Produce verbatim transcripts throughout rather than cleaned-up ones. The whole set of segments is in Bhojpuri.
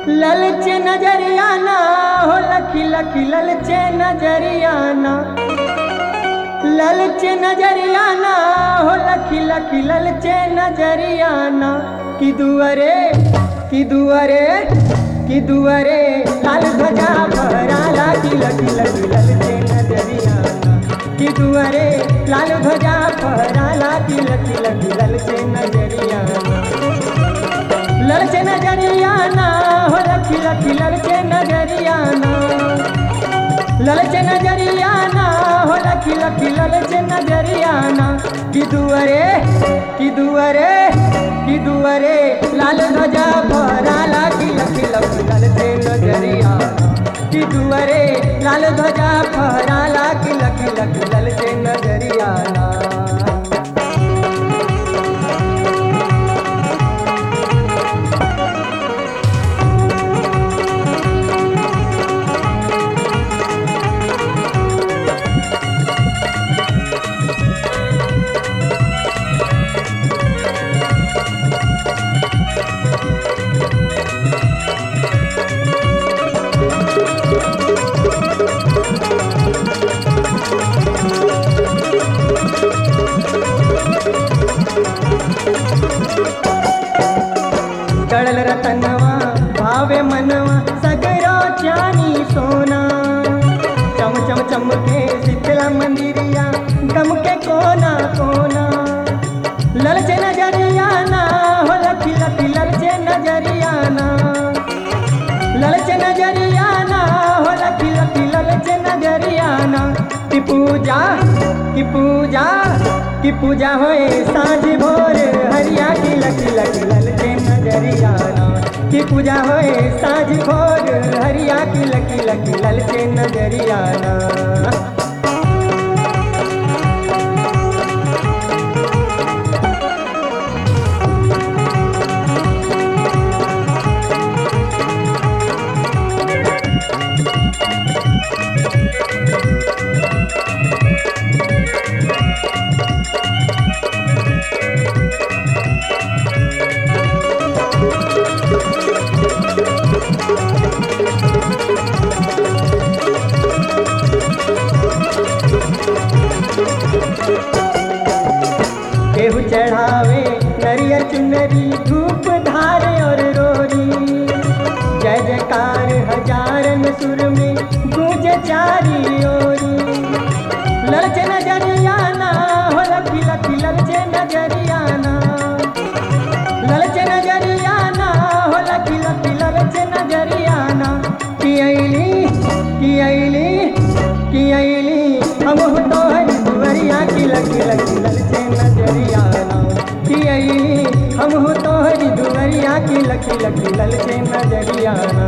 ललचे नजरियाना हो लखी लखी ललचे नजरियाना, ललचे नजरियाना हो लखी लखी ललचे नजरियाना। कि दुअरे कि दुअरे कि दुअरे लाल ध्वजा फहराला कि लखी लखी ललचे नजरियाना। कि दुअरे लाल ध्वजा फहराला कि लखी लखी ललचे नजरियाना। ललचे नजरियाना हो लखी लखी ललचे नजरियाना, ललचे नजरियाना हो लखी लखी ललचे नजरियाना। कि दुअरे कि दुअरे कि दुअरे लाल ध्वजा फहराला कि लखी लखी ललचे नजरियाना। कि दुअरे लाल ध्वजा फहराला कि लखी लखी ललचे नजरियाना। गड़ल रतनवा भावे मनवा सगरो चानी सोना। चम चम चमके शीतला मंदिरिया गम के कोना कोना। ललचे नजरियाना हो लखी लखी ललचे नजरियाना, ललचे नजरियाना हो लखी लखी ललचे नजरियाना। कि पूजा कि पूजा कि पूजा होए साँझ भोर हरिया कि लखी लखी ललचे नजरियाना। कि पूजा होए साँझ भोर हरिया कि लखी लखी ललचे नजरियाना। केहू चढ़ावे नरियर चुनरी धूप धारे और रोरी। जय जयकार हजारन सुर में गूंजे चारी ओरी। ललचे नजरियाना हो लखी लखी ललचे नजरियाना, ललचे नजरियाना हो लखी लखी ललचे नजरियाना। कि अइली कि अइली कि अइली हम तो हरी दुवरिया कि लखी लखी ललचे नजरियाना। कि अइली हम तो हरी दुवरिया कि लखी लखी ललचे नजरियाना।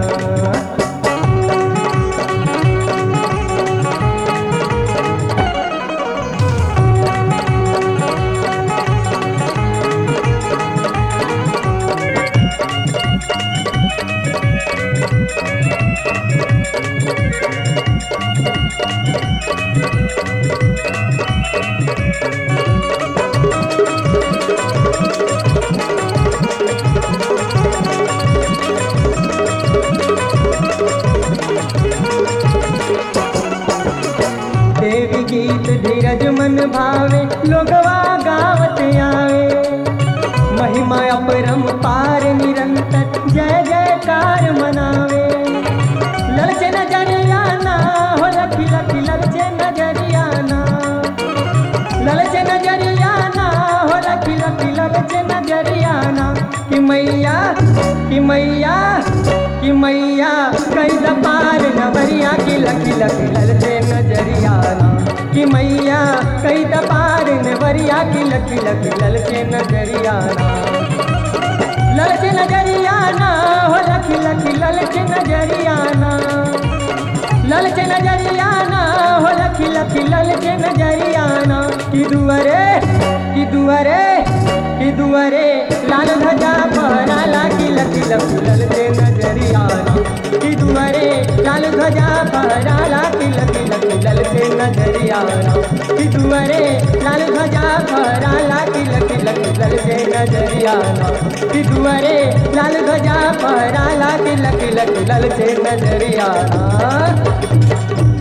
देवी गीत धीरज मन भावे लोगवा गावत आवे। महिमा अपरंपार निरंतर जय जयकार मनावे। ललचे नजरियाना हो लखी लखी ललचे नजरियाना, ललचे नजरियाना हो लखी लखी ललचे नजरियाना। कि मैया कि मैया कि मैया कई दपार नवरिया कि लखी लखी ललचे नजरियाना। कि मैया कई दपार नवरिया कि लखी लखी ललचे नजरियाना। ललचे नजरियाना हो लखी लखी ललचे नजरियाना, ललचे नजरियाना हो लखी लखी ललचे नजरियाना। कि दुअरे कि दुअरे कि दुअरे लाल ध्वजा फहराला कि लखी लखी ललचे नजरियाना। कि दुअरे लाल ध्वजा फहराला कि लखी लखी ललचे नजरियाना। कि दुअरे लाल ध्वजा फहराला कि लखी लखी ललचे नजरियाना। कि दुअरे लाल ध्वजा फहराला लखी लखी लखी ललचे नजरियाना।